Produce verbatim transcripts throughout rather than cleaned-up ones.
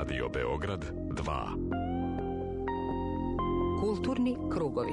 Radio Beograd dva. Kulturni krugovi.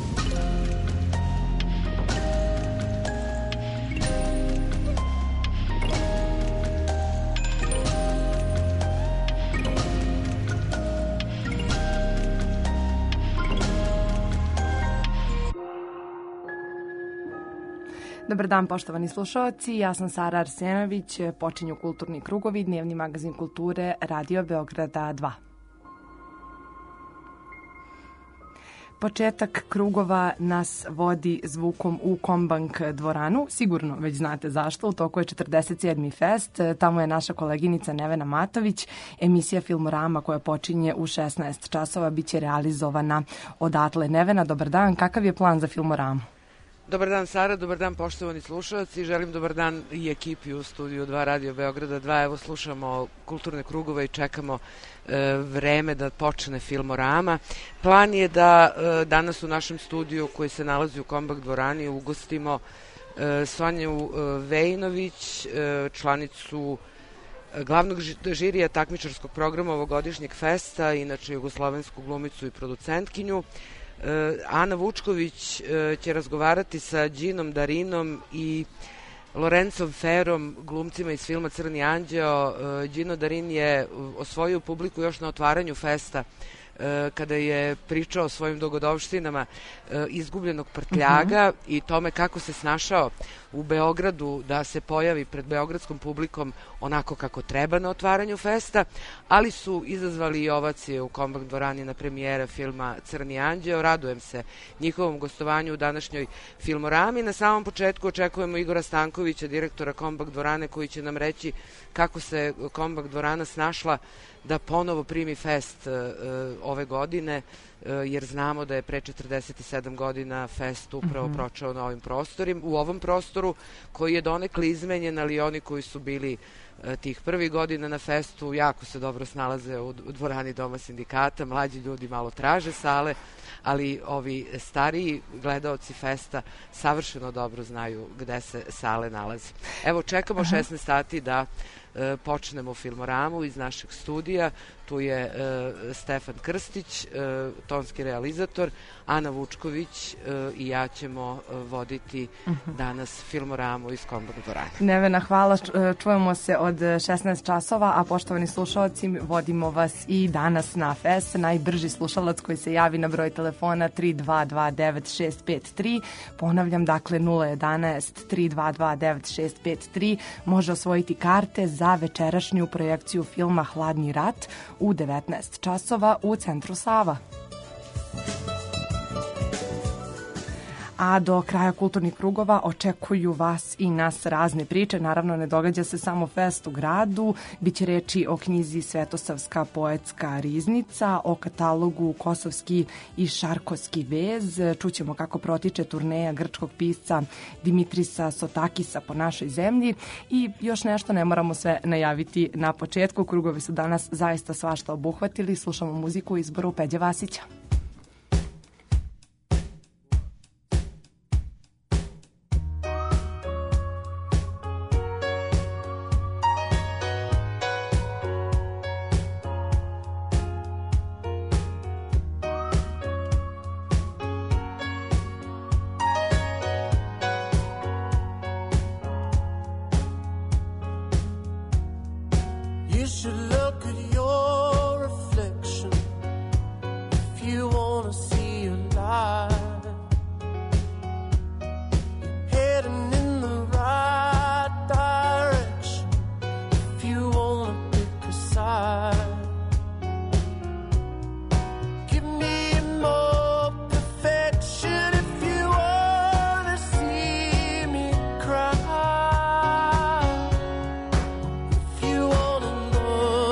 Dobar dan, poštovani slušalci, ja sam Sara Arsenović, počinju Kulturni krugovi, dnevni magazin kulture Radio Beograda dva. Početak krugova nas vodi zvukom u Kombank dvoranu, sigurno već znate zašto, u toku je četrdeset sedmi fest, tamo je naša koleginica Nevena Matović, emisija Filmorama koja počinje u šesnaest časova, bit će realizovana odatle. Nevena, dobar dan, kakav je plan za Filmoramu? Dobar dan Sara, dobar dan poštovani slušalci, želim dobar dan i ekipi u studiju dva Radio Beograda dva. Evo slušamo kulturne krugove i čekamo e, vreme da počne Filmorama. Plan je da e, danas u našem studiju koji se nalazi u Kombank dvorani ugostimo e, Sonju e, Vejinović, e, članicu glavnog žirija takmičarskog programa ovogodišnjeg festa, inače jugoslovensku glumicu i producentkinju. Ana Vučković će razgovarati sa Đinom Darinom i Lorencom Ferom, glumcima iz filma Crni anđeo. Đino Darin je osvojio publiku još na otvaranju festa kada je pričao o svojim dogodovštinama izgubljenog prtljaga uh-huh. i tome kako se snašao u Beogradu da se pojavi pred beogradskom publikom onako kako treba na otvaranju festa, ali su izazvali i ovacije u Kombank dvorani na premijera filma Crni anđeo. Radujem se njihovom gostovanju u današnjoj Filmorami. Na samom početku očekujemo Igora Stankovića, direktora Kombank dvorane, koji će nam reći kako se Kombank dvorana snašla da ponovo primi fest uh, ove godine, uh, jer znamo da je pre četrdeset sedam godina fest upravo mm-hmm. pročao na ovim prostorima, u ovom prostoru koji je donekle izmenjen, ali oni koji su bili uh, tih prvih godina na festu jako se dobro snalaze u, u dvorani Doma sindikata, mlađi ljudi malo traže sale, ali ovi stariji gledaoci festa savršeno dobro znaju gde se sale nalaze. Evo, čekamo Aha. šesnaest sati da e, počnemo Filmoramu iz našeg studija. Tu je e, Stefan Krstić, e, tonski realizator, Ana Vučković e, i ja ćemo e, voditi uh-huh. danas Filmoramu iz Kombank dvorane. Nevena, hvala. Čujemo se od šesnaest časova, a poštovani slušalci, vodimo vas i danas na fest. Najbrži slušalac koji se javi na broj telefona tri dva dva devet šest pet tri, ponavljam, dakle nula jedanaest tri dva dva devet šest pet tri, može osvojiti karte za večerašnju projekciju filma Hladni rat u devetnaest časova u Centru Sava. A do kraja kulturnih krugova očekuju vas i nas razne priče. Naravno, ne događa se samo fest u gradu, biće reči o knjizi Svetosavska poetska riznica, o katalogu Kosovski i Šarkovski vez, čućemo kako protiče turneja grčkog pisca Dimitrisa Sotakisa po našoj zemlji i još nešto, ne moramo sve najaviti na početku. Krugovi su danas zaista svašta obuhvatili. Slušamo muziku u izboru Peđe Vasića. If you wanna know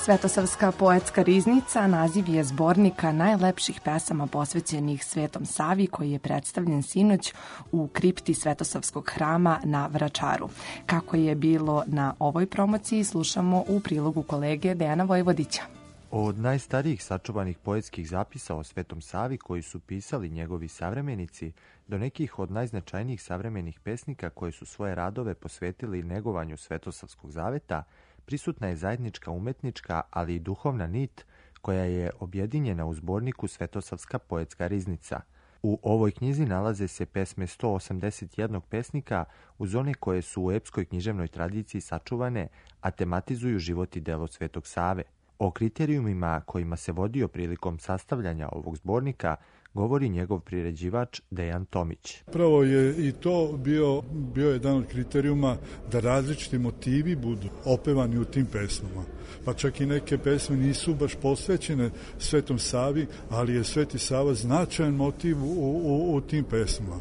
Svetosavska poetska riznica naziv je zbornika najlepših pesama posvećenih Svetom Savi koji je predstavljen sinoć u kripti Svetosavskog hrama na Vračaru. Kako je bilo na ovoj promociji slušamo u prilogu kolege Dejana Vojvodića. Od najstarijih sačuvanih poetskih zapisa o Svetom Savi koji su pisali njegovi savremenici do nekih od najznačajnijih savremenih pesnika koje su svoje radove posvetili negovanju Svetosavskog zaveta, prisutna je zajednička umetnička, ali i duhovna nit koja je objedinjena u zborniku Svetosavska poetska riznica. U ovoj knjizi nalaze se pesme sto osamdeset jednog pesnika uz one koje su u epskoj književnoj tradiciji sačuvane, a tematizuju život i delo Svetog Save. O kriterijumima kojima se vodio prilikom sastavljanja ovog zbornika govori njegov priređivač Dejan Tomić. Prvo je i to bio, bio jedan od kriterijuma da različiti motivi budu opevani u tim pesmama. Pa čak i neke pesme nisu baš posvećene Svetom Savi, ali je Sveti Sava značajan motiv u, u, u tim pesmama.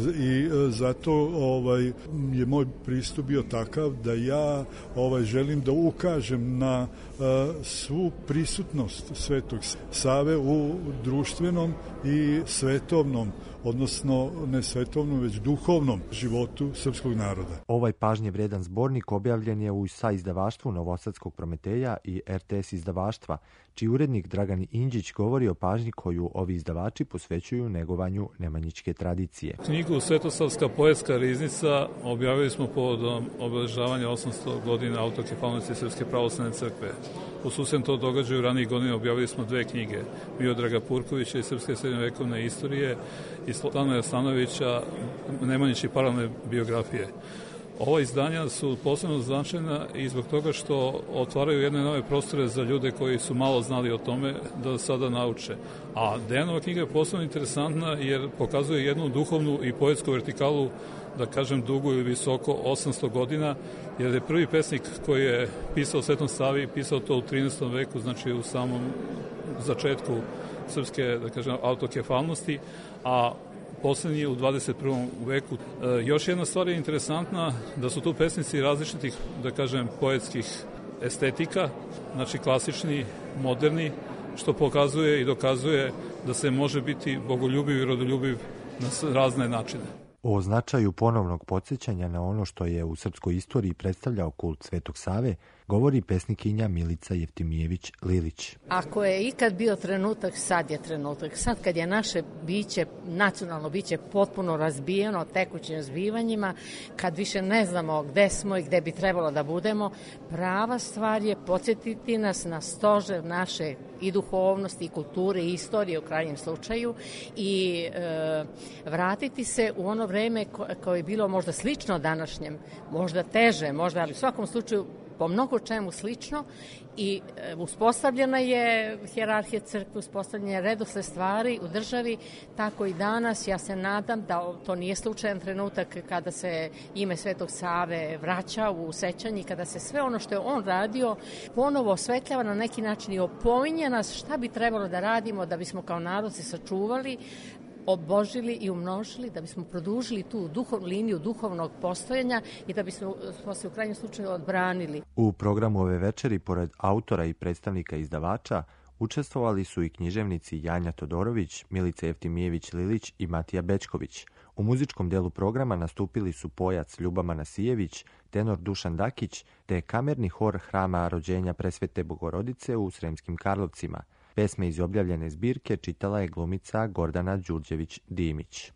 I zato ovaj je moj pristup bio takav da ja ovaj želim da ukažem na uh, svu prisutnost Svetog Save u društvenom i svetovnom, odnosno ne svetovnom, već duhovnom životu srpskog naroda. Ovaj pažnje vredan zbornik objavljen je u saizdavaštvu Novosadskog Prometeja i er te es izdavaštva, čiji urednik Dragan Inđić govori o pažnji koju ovi izdavači posvećuju negovanju nemanjićke tradicije. Knjigu Svetosavska poetska riznica objavili smo povodom obeležavanja osamsto godina autokefalnosti Srpske pravoslavne crkve. U susjednom to događaju ranijih godina objavili smo dve knjige, Miodraga Purkovića i Srpske srednjovekovne istorije i Stanoja Stanovića, Nemanjići paralelne biografije. Ova izdanja su posebno značajna i zbog toga što otvaraju jedne nove prostore za ljude koji su malo znali o tome da sada nauče. A Dejanova knjiga je posebno interesantna jer pokazuje jednu duhovnu i poetsku vertikalu, da kažem dugu ili visoko osamsto godina, jer je prvi pesnik koji je pisao o Svetom Savi pisao to u trinaestom veku, znači u samom začetku srpske, da kažem, autokefalnosti, a poslednji u dvadeset prvom veku. E, još jedna stvar je interesantna, da su tu pesnici različitih, da kažem, poetskih estetika, znači klasični, moderni, što pokazuje i dokazuje da se može biti bogoljubiv i rodoljubiv na razne načine. O značaju ponovnog podsjećanja na ono što je u srpskoj istoriji predstavljao kult Svetog Save govori pesnikinja Milica Jeftimijević Lilić. Ako je ikad bio trenutak, sad je trenutak. Sad kad je naše biće, nacionalno biće potpuno razbijeno tekućim zbivanjima, kad više ne znamo gde smo i gde bi trebalo da budemo, prava stvar je podsjetiti nas na stožer naše i duhovnosti, i kulture, i istorije u krajnjem slučaju i e, vratiti se u ono vreme koje je bilo možda slično današnjem, možda teže, možda, ali u svakom slučaju po mnogo čemu slično i e, uspostavljena je hijerarhija crkve, uspostavljen je redosled stvari u državi, tako i danas. Ja se nadam da to nije slučajan trenutak kada se ime Svetog Save vraća u sećanje, kada se sve ono što je on radio ponovo osvetljava na neki način i opominje nas šta bi trebalo da radimo da bismo kao narod se sačuvali, obožili i umnožili, da bismo produžili tu duhov, liniju duhovnog postojanja i da bismo smo se u krajnjem slučaju odbranili. U programu ove večeri, pored autora i predstavnika izdavača, učestvovali su i književnici Janja Todorović, Milica Jeftimijević Lilić i Matija Bečković. U muzičkom delu programa nastupili su pojac Ljuba Manasijević, tenor Dušan Dakić, te kamerni hor Hrama rođenja Presvete Bogorodice u Sremskim Karlovcima. Pesme iz objavljene zbirke čitala je glumica Gordana Đurđević-Dimić.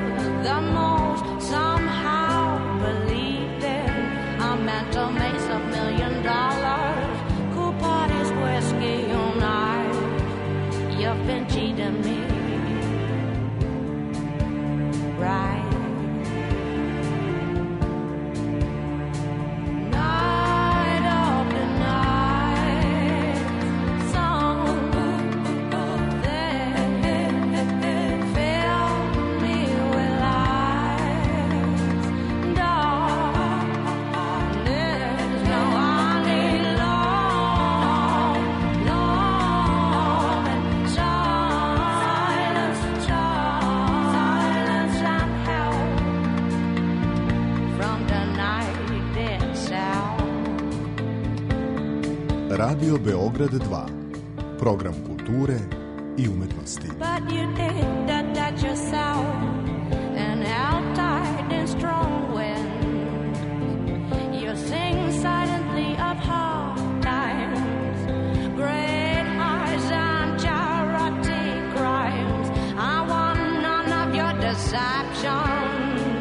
Mental maze of Radio Beograd dva. Program kulture i umetnosti. But you did that, that yourself, and out tight and strong wind. You sing silently of hard times, great highs and charity crimes. I want none of your deceptions.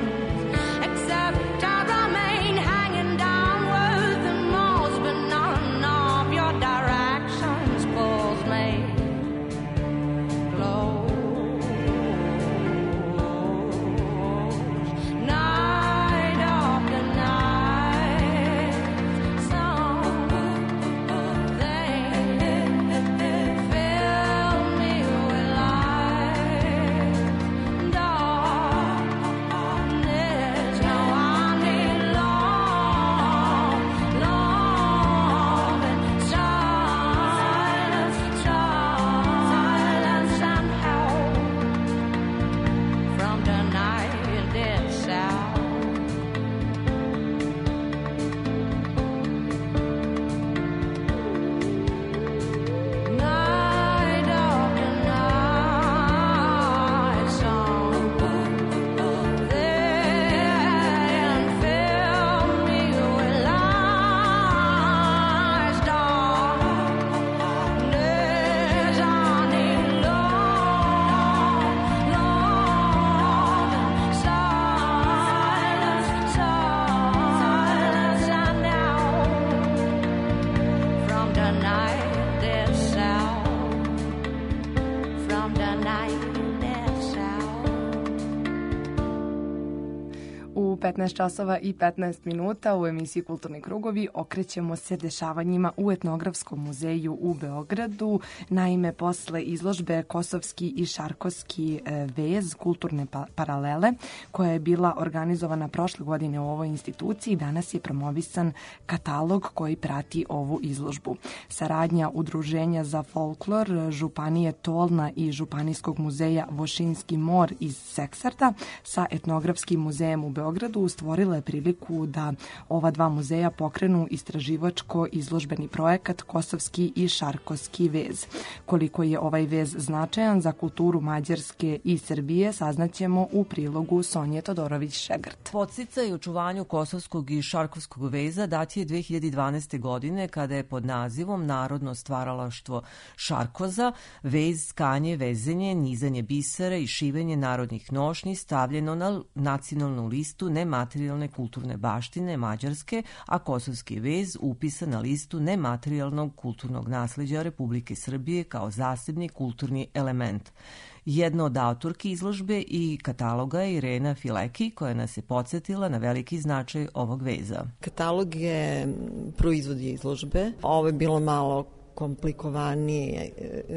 petnaest časova i petnaest minuta u emisiji Kulturni krugovi okrećemo se dešavanjima u Etnografskom muzeju u Beogradu. Naime, posle izložbe Kosovski i Šarkovski vez kulturne pa paralele, koja je bila organizovana prošle godine u ovoj instituciji, danas je promovisan katalog koji prati ovu izložbu. Saradnja Udruženja za folklor Županije Tolna i Županijskog muzeja Vošinski mor iz Seksarda sa Etnografskim muzejem u Beogradu stvorila je priliku da ova dva muzeja pokrenu istraživačko-izložbeni projekat Kosovski i Šarkovski vez. Koliko je ovaj vez značajan za kulturu Mađarske i Srbije, saznaćemo u prilogu Sonje Todorović-Šegrt. Podsticaj očuvanju Kosovskog i Šarkovskog veza dat je dve hiljade dvanaeste. godine kada je pod nazivom Narodno stvaralaštvo Šarkoza vez, tkanje, vezenje, nizanje bisera i šivenje narodnih nošnji stavljeno na nacionalnu listu nematerijalne kulturne baštine Mađarske, a kosovski vez upisan na listu nematerijalnog kulturnog nasleđa Republike Srbije kao zasebni kulturni element. Jedna od autorki izložbe i kataloga je Irena Fileki, koja nas je podsjetila na veliki značaj ovog veza. Katalog je proizvod izložbe. Ovo je bilo malo komplikovaniji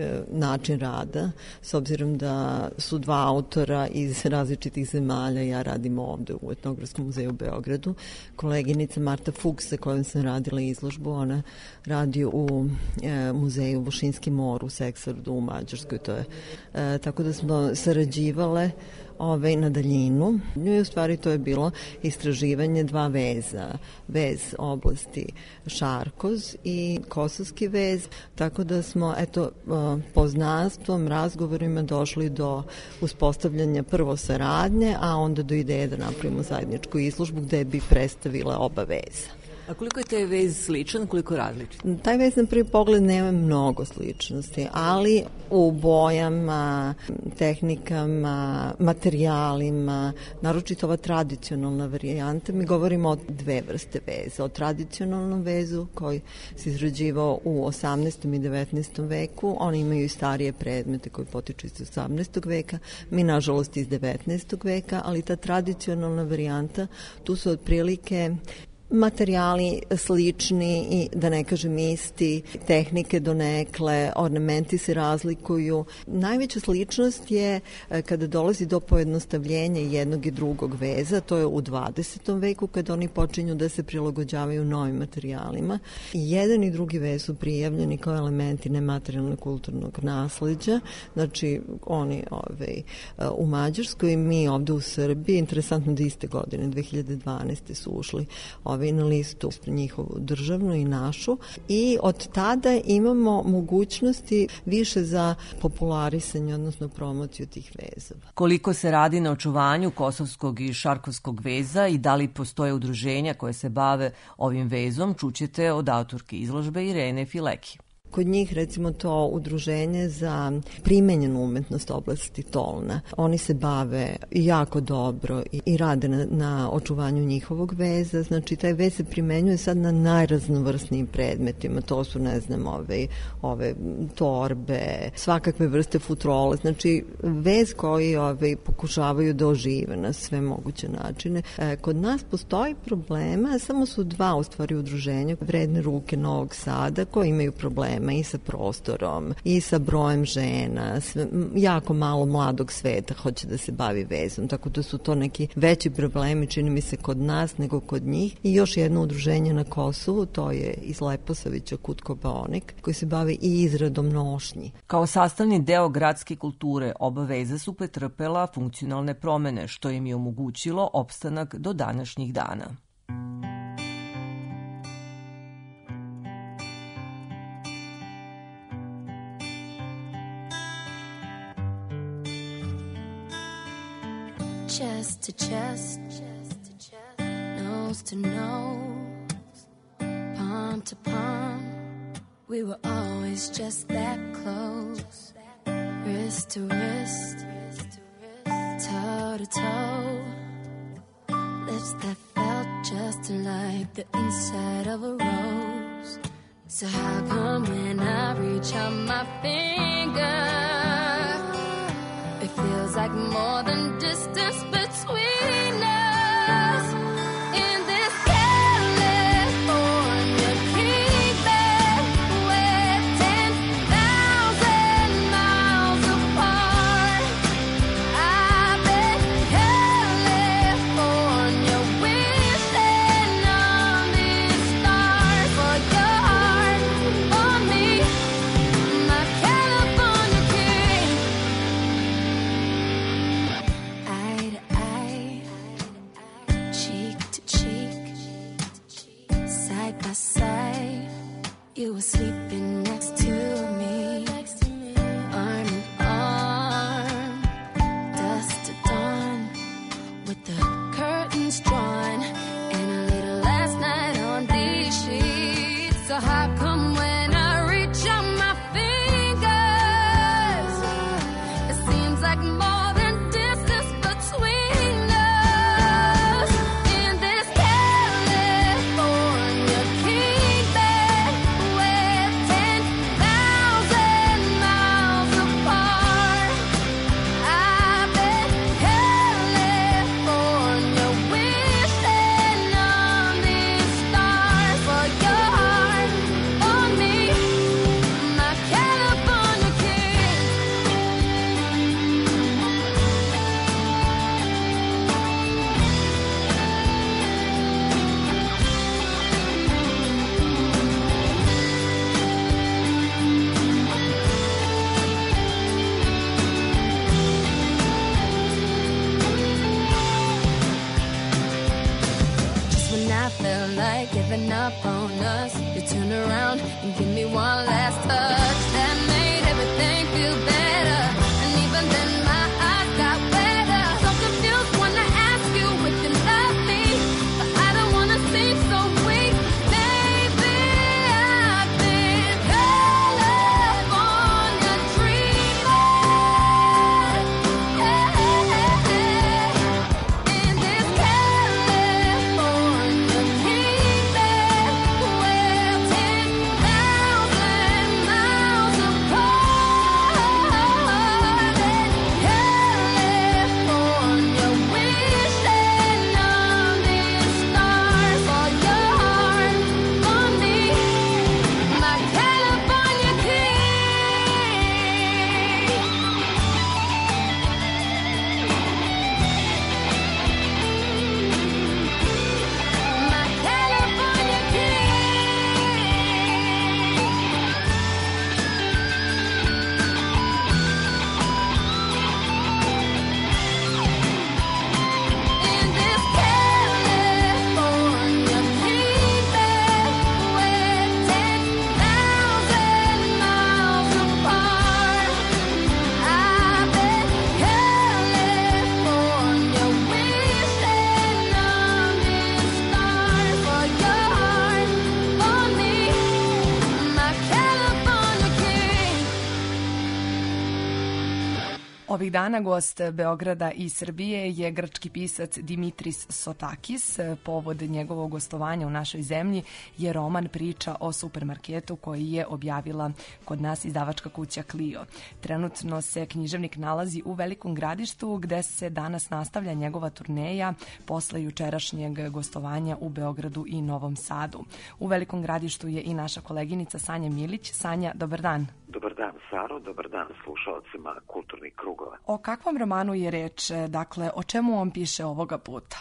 način rada, s obzirom da su dva autora iz različitih zemalja. Ja radim ovde u Etnografskom muzeju u Beogradu. Koleginica Marta Fuchs, sa kojom sam radila izložbu, ona radi u e, muzeju Vošinski mor u Seksardu u Mađarskoj. To je, e, tako da smo sarađivale Ove, na daljinu. I u stvari to je bilo istraživanje dva veza. Vez oblasti Šarkoz i kosovski vez. Tako da smo eto, poznanstvom, razgovorima došli do uspostavljanja prvo saradnje, a onda do ideje da napravimo zajedničku izložbu gde bi predstavila oba veza. A koliko je taj vez sličan, koliko različit? Taj vez na prvi pogled nema mnogo sličnosti, ali u bojama, tehnikama, materijalima, naročito ova tradicionalna varijanta, mi govorimo o dve vrste veza. O tradicionalnom vezu koji se izrađivao u osamnaestom i devetnaestom veku, oni imaju i starije predmete koji potiču iz osamnaestog veka, mi nažalost iz devetnaestog veka, ali ta tradicionalna varijanta, tu su otprilike materijali slični i da ne kažem isti, tehnike donekle, ornamenti se razlikuju. Najveća sličnost je kada dolazi do pojednostavljenja jednog i drugog veza, to je u dvadesetom veku kada oni počinju da se prilagođavaju novim materijalima. I jedan i drugi vez su prijavljeni kao elementi nematerijalnog kulturnog nasleđa, znači oni ovaj, u Mađarskoj, mi ovde u Srbiji, interesantno da iste godine, dve hiljade dvanaeste su ušli ove stavi na listu njihovu državnu i našu i od tada imamo mogućnosti više za popularisanje, odnosno promociju tih vezova. Koliko se radi na očuvanju kosovskog i šarkovskog veza i da li postoje udruženja koje se bave ovim vezom, čućete od autorke izložbe Irene Fileki. Kod njih recimo to udruženje za primenjenu umetnost oblasti Tolna. Oni se bave jako dobro i, i rade na, na očuvanju njihovog veza. Znači taj vez se primenjuje sad na najraznovrsnijim predmetima. To su, ne znam, ove, ove torbe, svakakve vrste futrole. Znači vez koji ove, pokušavaju da ožive na sve moguće načine. E, kod nas postoji problema, samo su dva u stvari udruženja, Vredne ruke Novog Sada, koji imaju problema i sa prostorom, i sa brojem žena, sve, jako malo mladog sveta hoće da se bavi vezom, tako da su to neki veći problemi, čini mi se, kod nas nego kod njih. I još jedno udruženje na Kosovu, to je iz Leposavića Kutko Baonik, koji se bavi i izradom nošnji. Kao sastavni deo gradske kulture, oba veza su pretrpela funkcionalne promene, što im je omogućilo opstanak do današnjih dana. Chest to chest, nose to nose, palm to palm, we were always just that close. Wrist to wrist, toe to toe, lips that felt just like the inside of a rose. So how come when I reach out my finger, it feels like more than distance between us. In this California kingdom, we're ten thousand miles apart. I've been California wishing on these stars for your heart, for me, my California king. Eye to eye, cheek to cheek, side by side, you were sleeping next to me, arm in arm, dusk to dawn, with the curtains drawn, and a little last night on these sheets. So how come when I reach out my fingers, it seems like more than distance between us. In this California kingdom, we're ten thousand miles apart. I've been California wishing on these stars for your heart, for me, my California king. Just when I felt like giving up on us, you turn around and give me one last touch that made everything feel better. And even then my eyes got wetter. So confused when I ask you if you love me, but I don't wanna seem so weak. Maybe I've been California dreaming. In this California kingdom, we're ten thousand miles Ovih dana gost Beograda i Srbije je grčki pisac Dimitris Sotakis. Povod njegovog gostovanja u našoj zemlji je roman Priča o supermarketu koji je objavila kod nas izdavačka kuća Clio. Trenutno se književnik nalazi u Velikom Gradištu gde se danas nastavlja njegova turneja posle jučerašnjeg gostovanja u Beogradu i Novom Sadu. U Velikom Gradištu je i naša koleginica Sanja Milić. Sanja, dobar dan. Dobar dan, Saro, dobar dan slušalcima Kulturnih krugova. O kakvom romanu je reč? Dakle, o čemu on piše ovoga puta?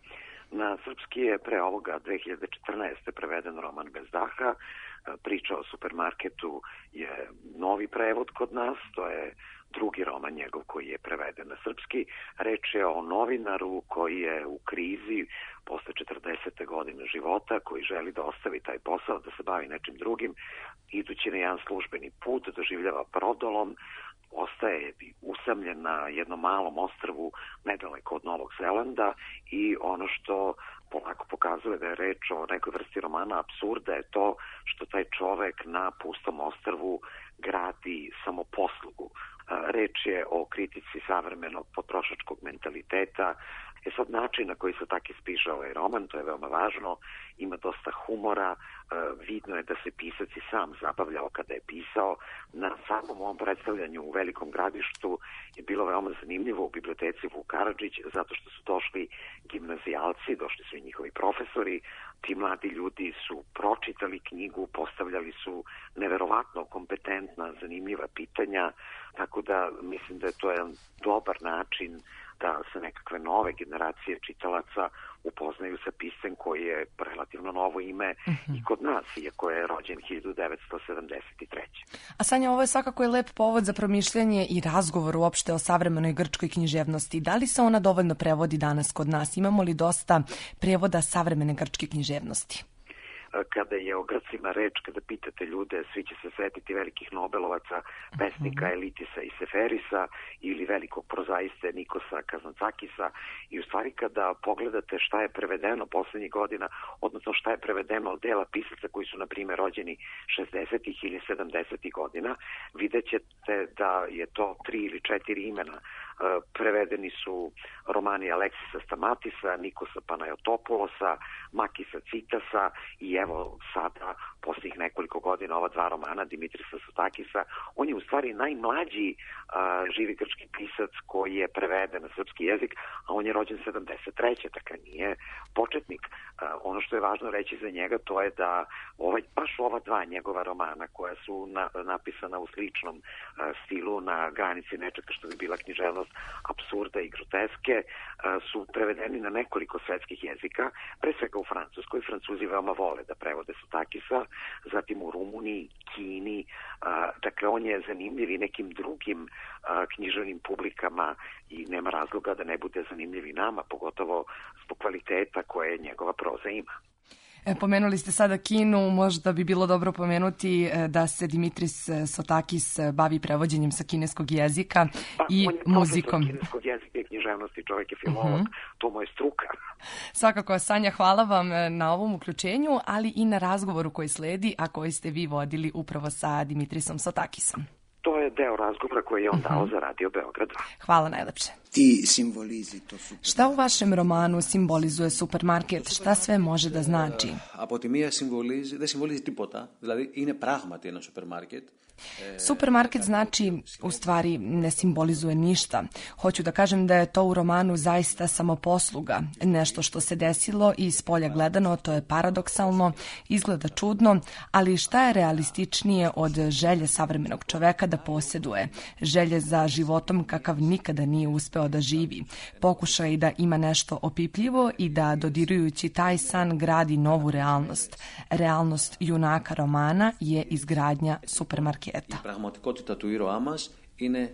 Na srpski je pre ovoga dve hiljade četrnaeste. preveden roman Bez daha. Priča o supermarketu je novi prevod kod nas, to je drugi roman njegov koji je preveden na srpski. Reč je o novinaru koji je u krizi posle četrdesete godine života, koji želi da ostavi taj posao, da se bavi nečim drugim. Idući na jedan službeni put doživljava prodolom, ostaje usamljen na jednom malom ostrvu nedaleko od Novog Zelanda i ono što polako pokazuje da je reč o nekoj vrsti romana apsurda je to što taj čovek na pustom ostrvu gradi samoposlugu. Reč je o kritici savremenog potrošačkog mentaliteta. E sad, način na koji se tako ispiše ovaj roman, to je veoma važno, ima dosta humora, vidno je da se pisac i sam zabavljao kada je pisao. Na samom ovom predstavljanju u Velikom Gradištu je bilo veoma zanimljivo u biblioteci Vuk Karadžić, zato što su došli gimnazijalci, došli su i njihovi profesori. Ti mladi ljudi su pročitali knjigu, postavljali su neverovatno kompetentna, zanimljiva pitanja, tako da mislim da je to jedan dobar način da se nekakve nove generacije čitalaca upoznaju sa piscem koji je relativno novo ime uh-huh. i kod nas, iako je rođen hiljadu devetsto sedamdeset treće. A Sanja, ovo je svakako je lep povod za promišljanje i razgovor uopšte o savremenoj grčkoj književnosti. Da li se ona dovoljno prevodi danas kod nas? Imamo li dosta prevoda savremene grčke književnosti? Kada je o Grcima reč, kada pitate ljude, svi će se setiti velikih Nobelovaca, pesnika uh-huh. Elitisa i Seferisa ili velikog prozaiste Nikosa Kazantzakisa. I u stvari kada pogledate šta je prevedeno poslednjih godina, odnosno šta je prevedeno od dela pisaca koji su, na primjer, rođeni šezdesetih ili sedamdesetih godina, vidjet ćete da je to tri ili četiri imena. Prevedeni su romani Aleksisa Stamatisa, Nikosa Panayotopulosa, Makisa Citasa i evo sada, posljednjih nekoliko godina, ova dva romana Dimitrisa Sotakisa. On je u stvari najmlađi a, živi grčki pisac koji je preveden na srpski jezik, a on je rođen sedamdeset treće. Dakle, nije početnik. A, ono što je važno reći za njega to je da ovaj, baš ova dva njegova romana koja su na, napisana u sličnom a, stilu na granici nečega što bi bila književnost apsurda i groteske, a, su prevedeni na nekoliko svetskih jezika, pre svega u Francuskoj. Francuzi veoma vole da prevode Sotakisa, zatim u Rumuniji, Kini. A, dakle, on je zanimljiv i nekim drugim a, književnim publikama i nema razloga da ne bude zanimljiv i nama, pogotovo zbog kvaliteta koje njegova proza ima. E, pomenuli ste sada Kinu, možda bi bilo dobro pomenuti da se Dimitris Sotakis bavi prevođenjem sa kineskog jezika pa, i on je muzikom. Kineskog jezika i književnosti, čovjek je filolog, uh-huh. to mu je struka. Svakako, Sanja, hvala vam na ovom uključenju, ali i na razgovoru koji sledi, a koji ste vi vodili upravo sa Dimitrisom Sotakisom. To je deo razgovora koji je on dao za Radio Beograd dva. Hvala najlepše. Ti simbolizi to super. Šta u vašem romanu simbolizuje supermarket? Šta sve može da znači? Από τη μία συμβολίζει, δεν συμβολίζει τίποτα. Δηλαδή είναι πράγματι ένα σούπερ μάρκετ. Supermarket znači, u stvari, ne simbolizuje ništa. Hoću da kažem da je to u romanu zaista samoposluga. Nešto što se desilo i iz polja gledano, to je paradoksalno, izgleda čudno, ali šta je realističnije od želje savremenog čoveka da posjeduje? Želje za životom kakav nikada nije uspeo da živi. Pokušaj da ima nešto opipljivo i da, dodirujući taj san, gradi novu realnost. Realnost junaka romana je izgradnja supermarketa. Η πραγματικότητα του ήρωά μας είναι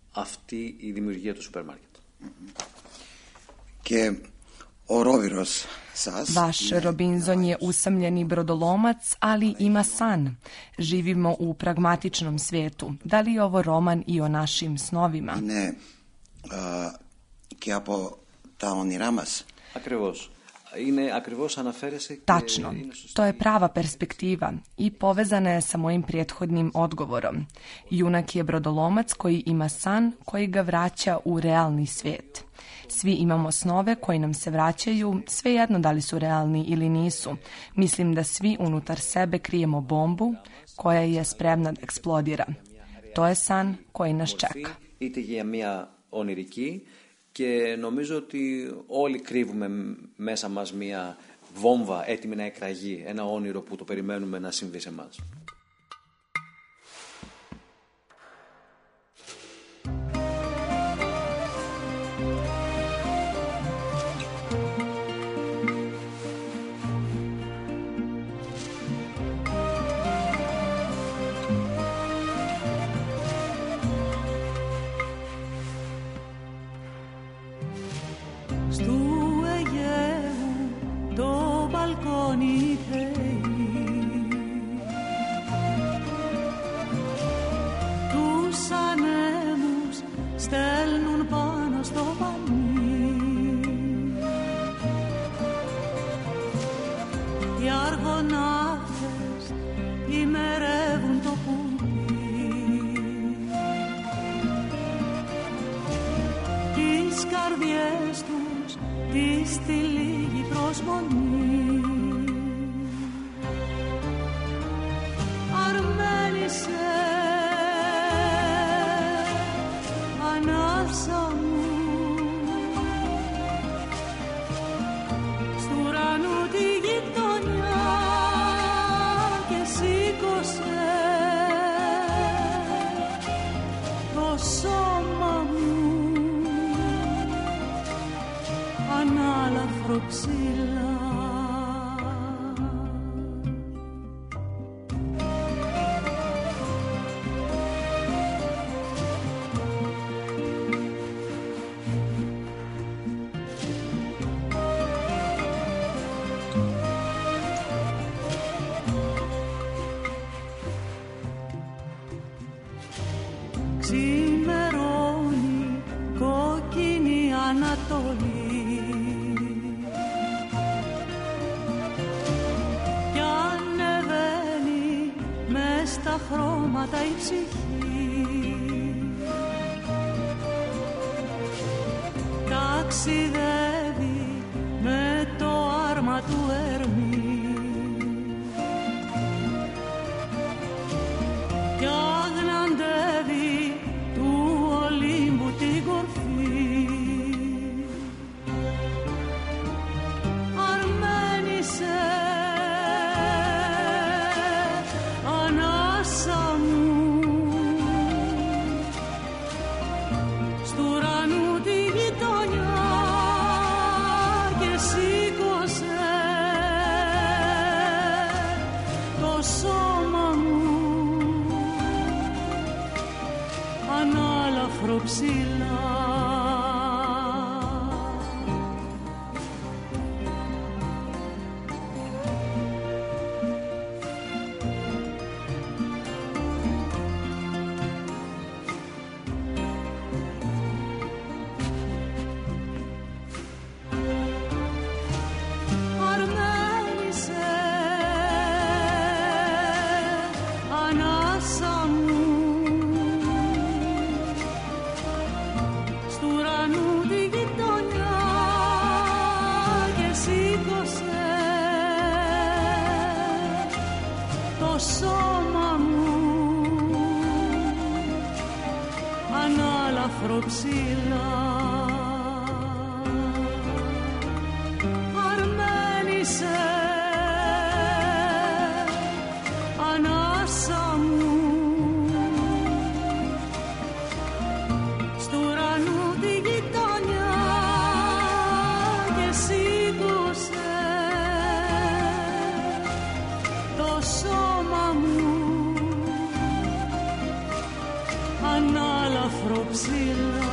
αυτή η δημιουργία του σούπερ μάρκετ. Και ο Ρόβυρος σας... Vaš Robinzon je usamljeni brodolomac, ali ima san. Živimo u pragmatičnom svijetu. Da li je ovo roman i o našim snovima? Είναι uh, και από τα όνειρά μας. Ακριβώς. είναι ακριβώς αναφέρεσαι και... Tačno, to je prava perspektiva i povezana je sa mojim prethodnim odgovorom. Junak je brodolomac koji ima san koji ga vraća u realni svijet. Svi imamo snove koji nam se vraćaju, svejedno da li su realni ili nisu. Mislim da svi unutar sebe krijemo bombu koja je spremna da eksplodira. To je san koji nas čeka. Είτε για μια ονειρική και νομίζω ότι όλοι κρύβουμε μέσα μας μια βόμβα έτοιμη να εκραγεί, ένα όνειρο που το περιμένουμε να συμβεί σε εμάς. Ξημερώνει κόκκινη Ανατολή κι ανεβαίνει μες στα χρώματα η ψυχή, ταξιδεύει με το άρμα του Ερμή κι αγναντεύει του Ολύμπου την κορφή. Αρμένισε ανάσα μου στου ουρανού τη γειτονιά και σήκωσε το σώμα μου ανάλαφρο ψηλά. Αρμένισε ανάσα μου στου ουρανού τη γειτονιά και σήκωσε το σώμα μου ανάλαφρο ψηλά. Αρμένισε ανάσα μου στου ουρανού τη γειτονιά και σήκωσε το σώμα μου ανάλαφρο ψηλά.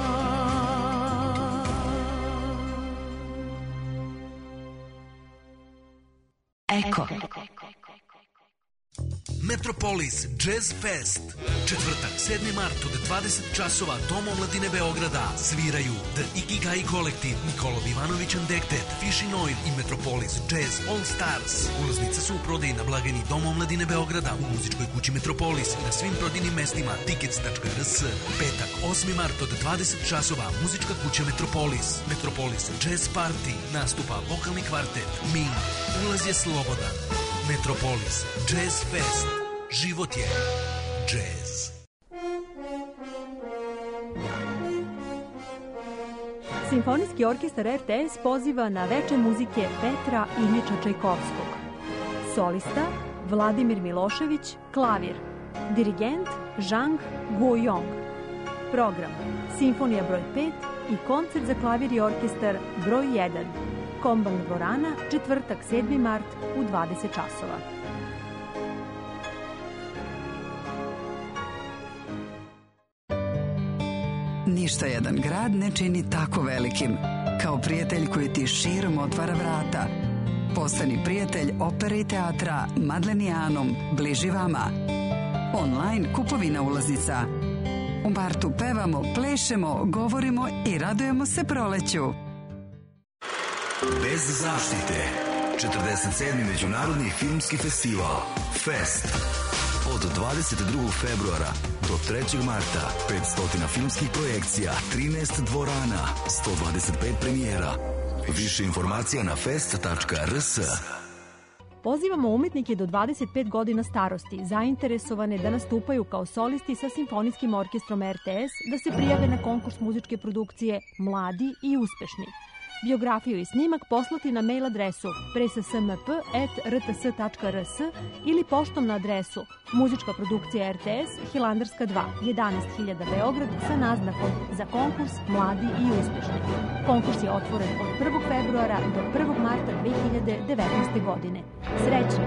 Ecco. Metropolis Jazz Fest. Četvrtak, sedmi mart od dvadeset časova, Dom omladine Beograda. Sviraju The Ikigai Kolektiv, Nikolov Ivanović Andektet, Fishing Oil i Metropolis Jazz All Stars. Ulaznice su u prodaji na blagajni Dom omladine Beograda, u muzičkoj kući Metropolis i na svim prodajnim mestima tickets tačka r s. Petak, osmi mart od dvadeset časova, muzička kuća Metropolis. Metropolis Jazz Party. Nastupa vokalni kvartet Ming. Ulaz je slobodan. Metropolis Jazz Fest. Život je jazz. Simfonijski orkestar R T S poziva na veče muzike Petra Iljiča Čajkovskog. Solista Vladimir Milošević, klavir. Dirigent Zhang Guoyong. Program Simfonija broj pet i koncert za klavir i orkestar broj jedan. Kombank dvorana, četvrtak, sedmi mart u dvadeset časova. Ništa jedan grad ne čini tako velikim kao prijatelj koji ti širom otvara vrata. Postani prijatelj opere i teatra Madlenijanom, bliži vama. Online kupovina ulaznica. U martu pevamo, plešemo, govorimo i radujemo se proleću. Bez zaštite. četrdeset sedmi Međunarodni filmski festival Fest. Od dvadeset drugog februara do trećeg marta petsto filmskih projekcija, trinaest dvorana, sto dvadeset pet premijera. Više informacija na fest tačka r s. Pozivamo umetnike do dvadeset pet godina starosti, zainteresovane da nastupaju kao solisti sa Simfonijskim orkestrom R T S, da se prijave na konkurs muzičke produkcije Mladi i uspešni. Biografiju i snimak poslati na mail adresu presasmp at r t s tačka r s ili poštom na adresu Muzička produkcija R T S, Hilandarska dva, jedanaest hiljada Beograd sa naznakom za konkurs Mladi i uspešni. Konkurs je otvoren od prvog februara do prvog marta dve hiljade devetnaeste. godine. Srećno!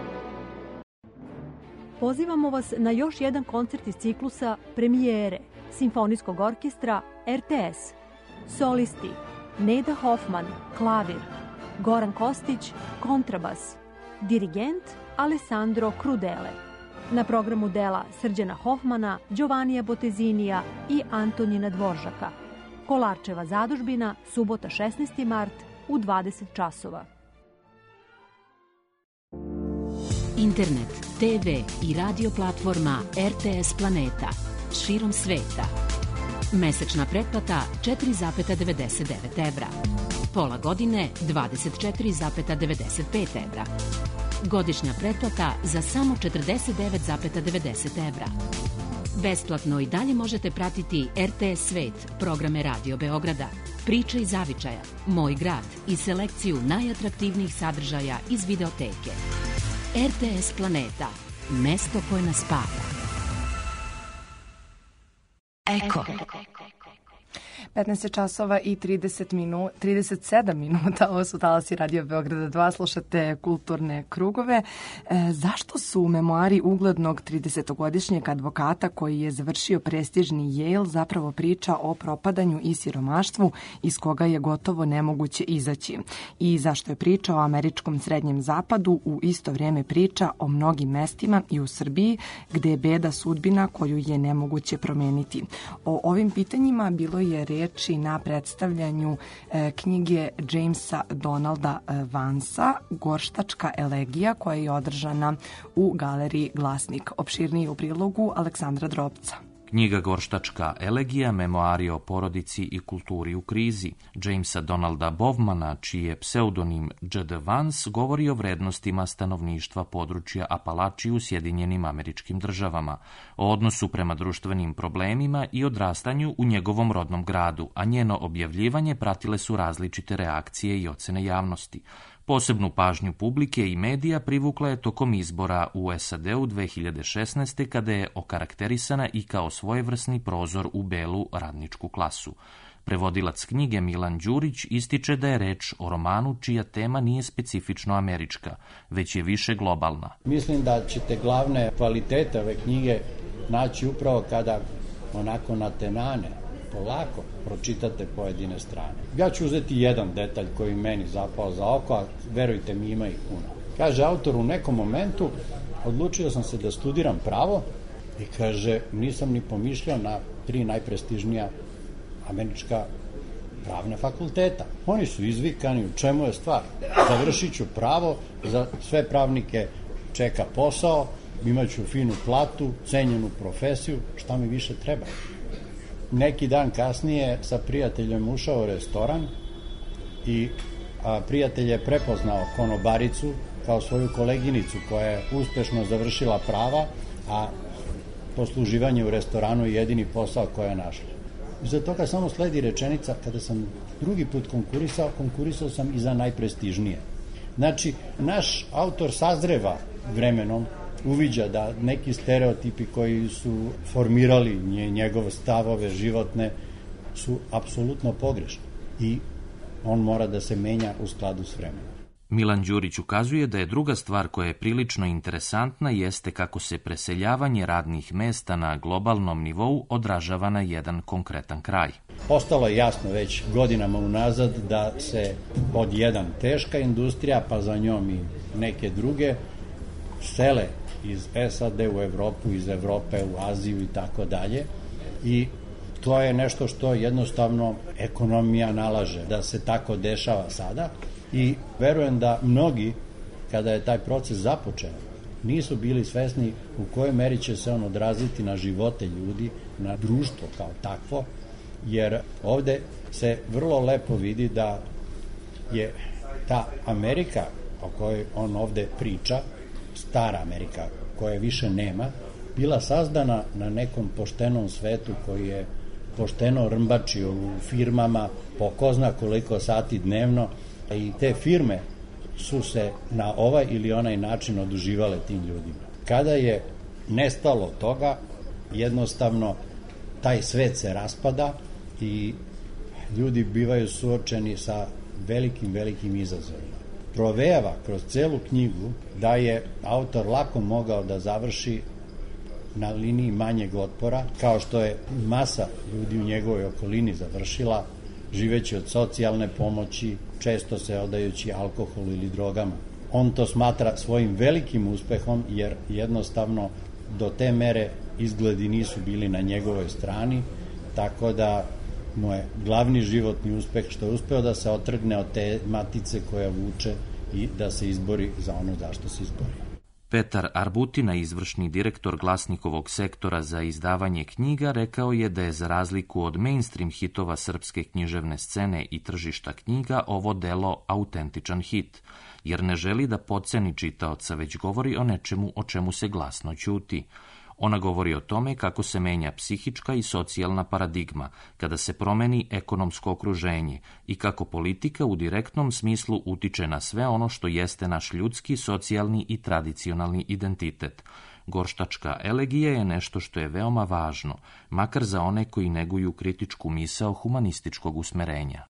Pozivamo vas na još jedan koncert iz ciklusa Premijere Simfonijskog orkestra R T S. Solisti Neda Hoffman, klavir. Goran Kostić, kontrabas. Dirigent Alessandro Crudele. Na programu dela Srđana Hoffmana, Giovannija Botezinija i Antonina Dvoržaka. Kolarčeva zadužbina, subota šesnaesti mart u dvadeset časova. Internet, te ve i radio platforma R T S Planeta. Širom sveta. Mesečna pretplata četiri zarez devedeset devet evra. Pola godine dvadeset četiri zarez devedeset pet evra. Godišnja pretplata za samo četrdeset devet zarez devedeset evra. Besplatno i dalje možete pratiti R T S Svet, programe Radio Beograda, Priče iz zavičaja, Moj grad i selekciju najatraktivnijih sadržaja iz videoteke. R T S Planeta, mesto koje nas spaja. Eko. petnaest časova i trideset minu, trideset sedam minuta, ovo su talasi Radio Beograda dva, slušate kulturne krugove. E, zašto su memoari uglednog tridesetogodišnjeg advokata koji je završio prestižni Yale zapravo priča o propadanju i siromaštvu iz koga je gotovo nemoguće izaći? I zašto je priča o američkom srednjem zapadu u isto vrijeme priča o mnogim mestima i u Srbiji gde je beda sudbina koju je nemoguće promeniti? O ovim pitanjima bilo je reči na predstavljanju e, knjige Jamesa Donalda Vansa Gorštačka elegija, koja je održana u galeriji Glasnik. Opširnije u prilogu Aleksandra Drobca. Knjiga Gorštačka elegija, memoari o porodici i kulturi u krizi, Jamesa Donalda Bovmana, čiji je pseudonim J D. Vance, govori o vrednostima stanovništva područja Apalači u Sjedinjenim Američkim Državama, o odnosu prema društvenim problemima i odrastanju u njegovom rodnom gradu, a njeno objavljivanje pratile su različite reakcije i ocene javnosti. Posebnu pažnju publike i medija privukla je tokom izbora u S A D-u dve hiljade šesnaeste. kada je okarakterisana i kao svojevrsni prozor u belu radničku klasu. Prevodilac knjige Milan Đurić ističe da je reč o romanu čija tema nije specifično američka, već je više globalna. Mislim da ćete glavne kvalitete ove knjige naći upravo kada onako natenane, polako pročitate pojedine strane. Ja ću uzeti jedan detalj koji meni zapao za oko, a verujte mi ima ih puno. Kaže autor, u nekom momentu odlučio sam se da studiram pravo i kaže, nisam ni pomišljao na tri najprestižnija američka pravna fakulteta. Oni su izvikani, u čemu je stvar? Završit ću pravo, za sve pravnike čeka posao, imaću finu platu, cenjenu profesiju, šta mi više treba? Neki dan kasnije sa prijateljem ušao u restoran i a, prijatelj je prepoznao konobaricu kao svoju koleginicu koja je uspešno završila prava, a posluživanje u restoranu je jedini posao koja je našla. Iza toga samo sledi rečenica, kada sam drugi put konkurisao, konkurisao sam i za najprestižnije. Znači, naš autor sazreva vremenom, uviđa da neki stereotipi koji su formirali njegove stavove životne su apsolutno pogrešni i on mora da se menja u skladu s vremenom. Milan Đurić ukazuje da je druga stvar koja je prilično interesantna jeste kako se preseljavanje radnih mesta na globalnom nivou odražava na jedan konkretan kraj. Postalo je jasno već godinama unazad da se od jedan teška industrija, pa za njom i neke druge, sele iz S A D u Evropu, iz Evrope u Aziju i tako dalje. I to je nešto što jednostavno ekonomija nalaže da se tako dešava sada. I verujem da mnogi, kada je taj proces započeo, nisu bili svesni u kojoj meri će se on odraziti na živote ljudi, na društvo kao takvo, jer ovde se vrlo lepo vidi da je ta Amerika o kojoj on ovde priča, stara Amerika koje više nema, bila sazdana na nekom poštenom svetu koji je pošteno rmbačio u firmama po ko zna koliko sati dnevno, i te firme su se na ovaj ili onaj način oduživale tim ljudima. Kada je nestalo toga, jednostavno taj svet se raspada i ljudi bivaju suočeni sa velikim, velikim izazovima. Provejava kroz celu knjigu da je autor lako mogao da završi na liniji manjeg otpora, kao što je masa ljudi u njegovoj okolini završila, živeći od socijalne pomoći, često se odajući alkoholu ili drogama. On to smatra svojim velikim uspehom, jer jednostavno do te mere izgledi nisu bili na njegovoj strani, tako da mu je glavni životni uspeh što je uspeo da se otrgne od te matice koja vuče i da se izbori za ono zašto se izbori. Petar Arbutina, izvršni direktor Glasnikovog sektora za izdavanje knjiga, rekao je da je za razliku od mainstream hitova srpske književne scene i tržišta knjiga ovo delo autentičan hit, jer ne želi da podceni čitaoca, već govori o nečemu o čemu se glasno ćuti. Ona govori o tome kako se menja psihička i socijalna paradigma, kada se promeni ekonomsko okruženje i kako politika u direktnom smislu utiče na sve ono što jeste naš ljudski, socijalni i tradicionalni identitet. Gorštačka elegija je nešto što je veoma važno, makar za one koji neguju kritičku misao humanističkog usmerenja.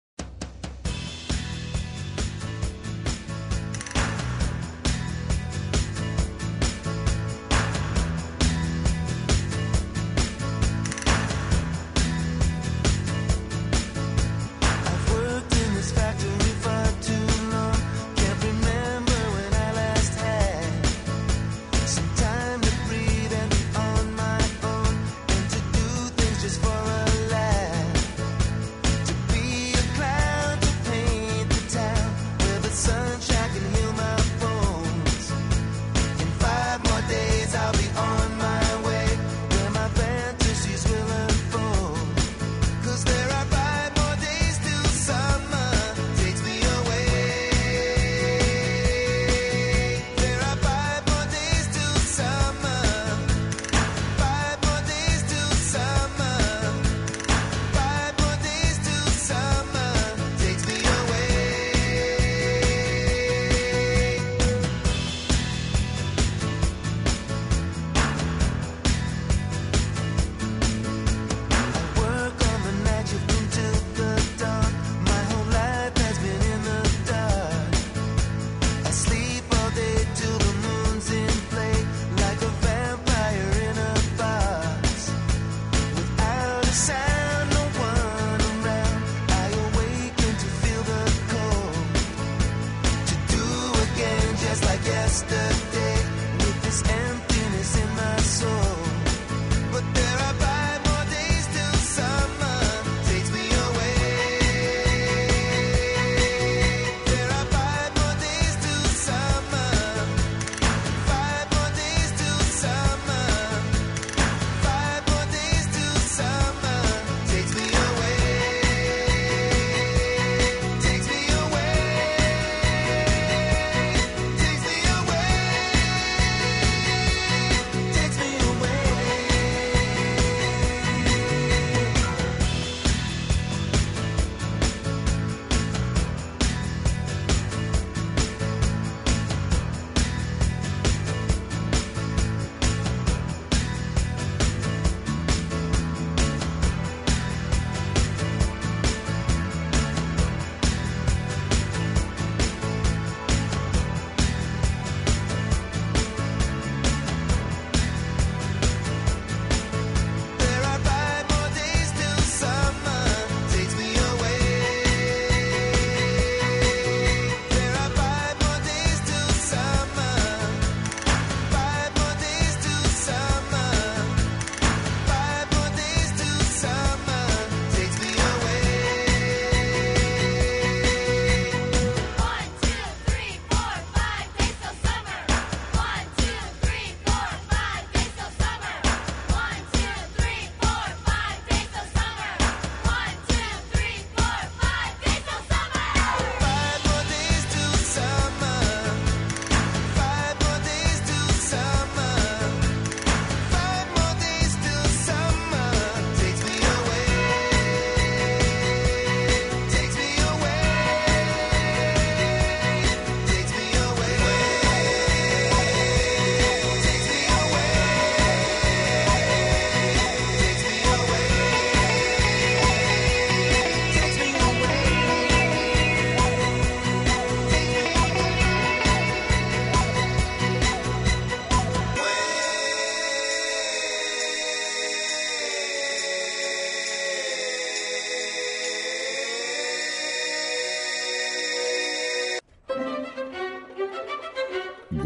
Yesterday with this end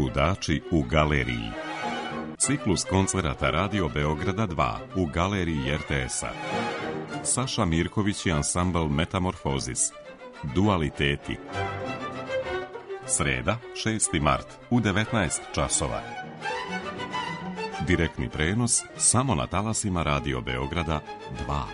Ludači u galeriji. Ciklus koncerata Radio Beograda dva u galeriji er te es-a. Saša Mirković i ansambl Metamorfozis. Dualiteti. Sreda, šesti mart, u devetnaest časova. Direktni prenos samo na talasima Radio Beograda dva.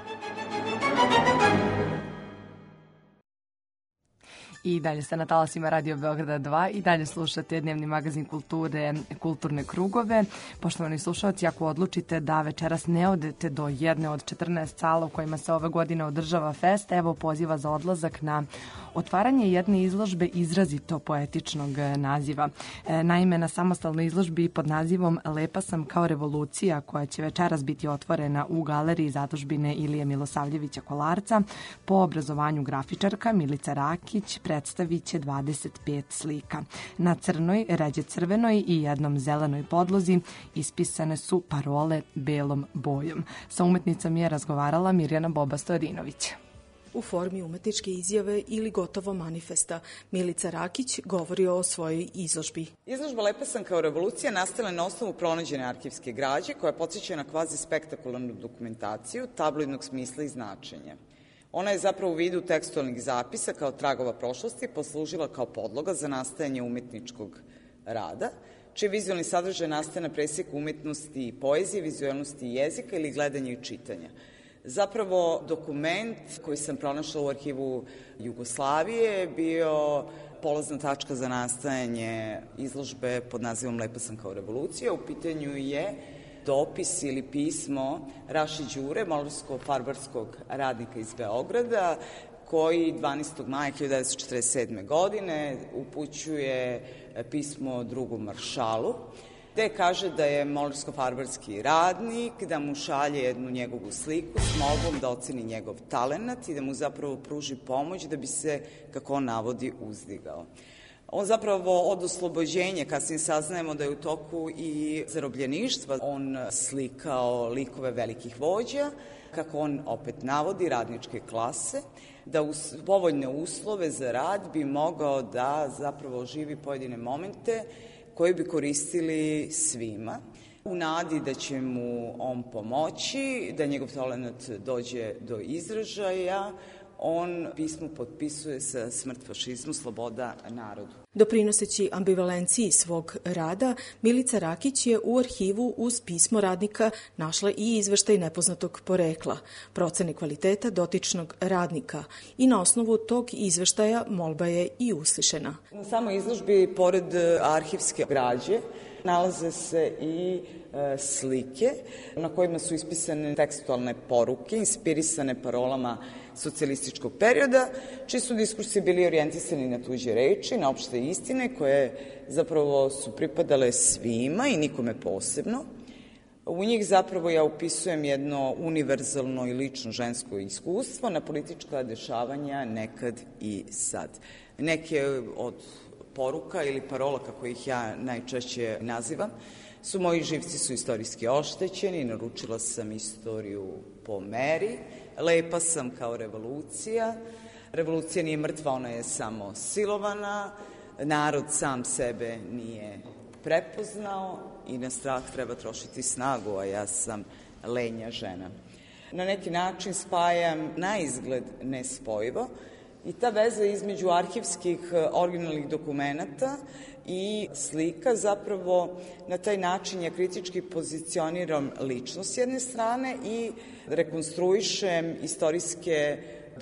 I dalje ste na talasima Radio Beograda dva i dalje slušate dnevni magazin kulture, kulturne krugove. Poštovani slušalci, ako odlučite da večeras ne odete do jedne od četrnaest sala u kojima se ove godine održava fest, evo poziva za odlazak na otvaranje jedne izložbe izrazito poetičnog naziva. Naime, na samostalnoj izložbi pod nazivom Lepa sam kao revolucija, koja će večeras biti otvorena u galeriji zadužbine Ilije Milosavljevića Kolarca, po obrazovanju grafičarka Milica Rakić predstavit će dvadeset pet slika. Na crnoj, ređe crvenoj i jednom zelenoj podlozi ispisane su parole belom bojom. Sa umetnicom je razgovarala Mirjana Boba-Stojadinović. U formi umetničke izjave ili gotovo manifesta, Milica Rakić govori o svojoj izložbi. Izložba Lepa sam kao revolucija nastala na osnovu pronađene arhivske građe koja podsjeća na kvazi spektakularnu dokumentaciju tabloidnog smisla i značenja. Ona je zapravo u vidu tekstualnih zapisa kao tragova prošlosti poslužila kao podloga za nastajanje umetničkog rada, čiji vizualni sadržaj nastaje na presjeku umetnosti i poezije, vizualnosti i jezika ili gledanja i čitanja. Zapravo, dokument koji sam pronašla u arhivu Jugoslavije je bio polazna tačka za nastajanje izložbe pod nazivom Lepa sam kao revolucija. U pitanju je dopis ili pismo Raši Đure, malarsko-farbarskog radnika iz Beograda, koji dvanaestog maja hiljadu devetsto četrdeset sedme. godine upućuje pismo drugom maršalu, gde kaže da je malarsko-farbarski radnik, da mu šalje jednu njegovu sliku s molbom da oceni njegov talenat i da mu zapravo pruži pomoć da bi se, kako on navodi, uzdigao. On zapravo od oslobođenja, kasnije saznajemo da je u toku i zarobljeništva, on slikao likove velikih vođa, kako on opet navodi, radničke klase, da uz povoljne uslove za rad bi mogao da zapravo živi pojedine momente koji bi koristili svima, u nadi da će mu on pomoći, da njegov talenat dođe do izražaja. On pismo potpisuje sa smrt fašizmu, sloboda narodu. Doprinoseći ambivalenciji svog rada, Milica Rakić je u arhivu uz pismo radnika našla i izveštaj nepoznatog porekla, procene kvaliteta dotičnog radnika i na osnovu tog izveštaja molba je i uslišena. Na samoj izložbi, pored arhivske građe, nalaze se i e, slike na kojima su ispisane tekstualne poruke, inspirisane parolama socijalističkog perioda, čiji su diskursi bili orijentisani na tuđe reči, na opšte istine koje zapravo su pripadale svima i nikome posebno. U njih zapravo ja upisujem jedno univerzalno i lično žensko iskustvo na politička dešavanja nekad i sad. Neke od poruka ili parola, kako ih ja najčešće nazivam, su moji živci su istorijski oštećeni, naručila sam istoriju po meri, lepa sam kao revolucija, revolucija nije mrtva, ona je samo silovana, narod sam sebe nije prepoznao i na strah treba trošiti snagu, a ja sam lenja žena. Na neki način spajam na izgled nespojivo i ta veza između arhivskih originalnih dokumenata i slika zapravo na taj način ja kritički pozicioniram ličnost s jedne strane i rekonstruišem istorijske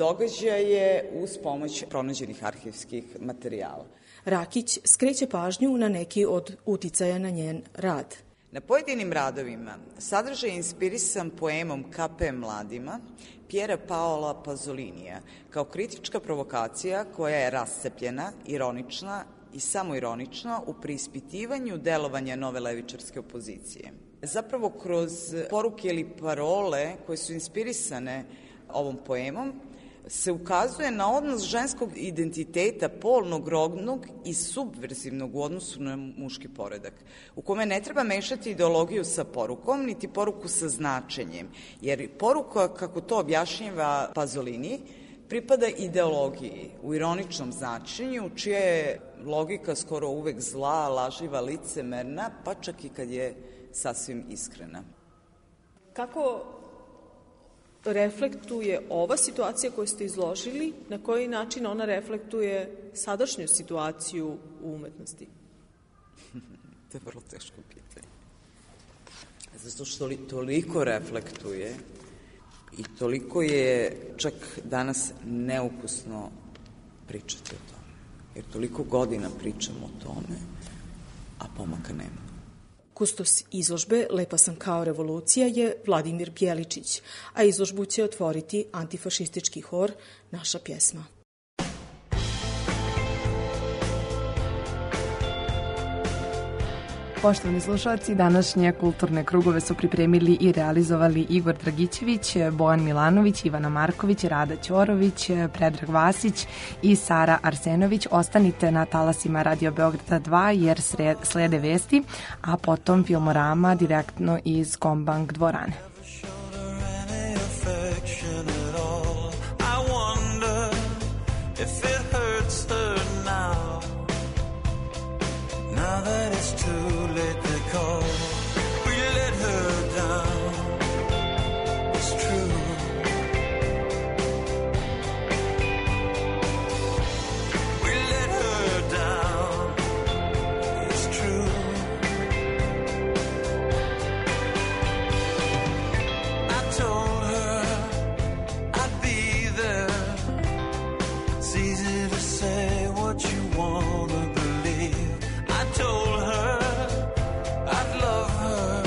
događaje uz pomoć pronađenih arhivskih materijala. Rakić skreće pažnju na neki od uticaja na njen rad. Na pojedinim radovima sadržaj je inspirisan poemom Ka pe mladima Pjera Paola Pazolinija kao kritička provokacija koja je rascepljena, ironična i samoironična u preispitivanju delovanja nove levičarske opozicije. Zapravo kroz poruke ili parole koje su inspirisane ovom poemom se ukazuje na odnos ženskog identiteta, polnog, rodnog i subverzivnog u odnosu na muški poredak, u kome ne treba mešati ideologiju sa porukom, niti poruku sa značenjem, jer poruka, kako to objašnjava Pazolini, pripada ideologiji u ironičnom značenju, čija je logika skoro uvek zla, laživa, licemerna, pa čak i kad je sasvim iskrena. Kako reflektuje ova situacija koju ste izložili, na koji način ona reflektuje sadašnju situaciju u umetnosti? To je vrlo teško pitanje. Zato što toliko reflektuje i toliko je čak danas neukusno pričati o tome. Jer toliko godina pričamo o tome, a pomaka nema. Kustos izložbe Lepa sam kao revolucija je Vladimir Bjeličić, a izložbu će otvoriti antifašistički hor Naša pjesma. Poštovani slušalci, današnje kulturne krugove su pripremili i realizovali Igor Dragićević, Bojan Milanović, Ivana Marković, Rada Ćorović, Predrag Vasić i Sara Arsenović. Ostanite na talasima Radio Beograda dva jer slede vesti, a potom Filmorama direktno iz Kombank dvorane. Now that it's too late to call, we let her down. It's true. We let her down. It's true. I told her I'd be there. It's easy to say what you want to believe. I told her I'd love her.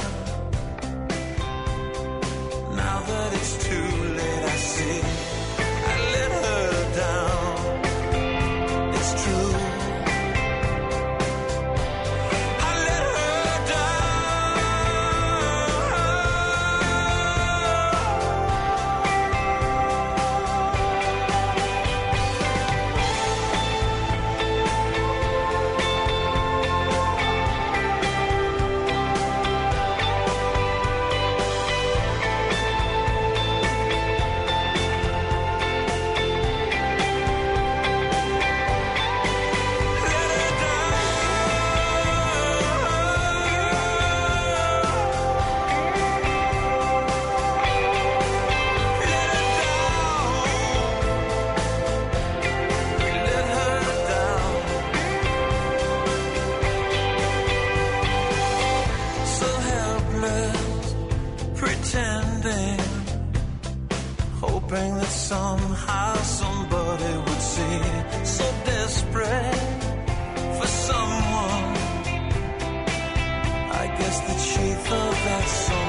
Now that it's too late, I see I let her down. It's true. I let her hoping that somehow somebody would see. So desperate for someone, I guess that she thought that song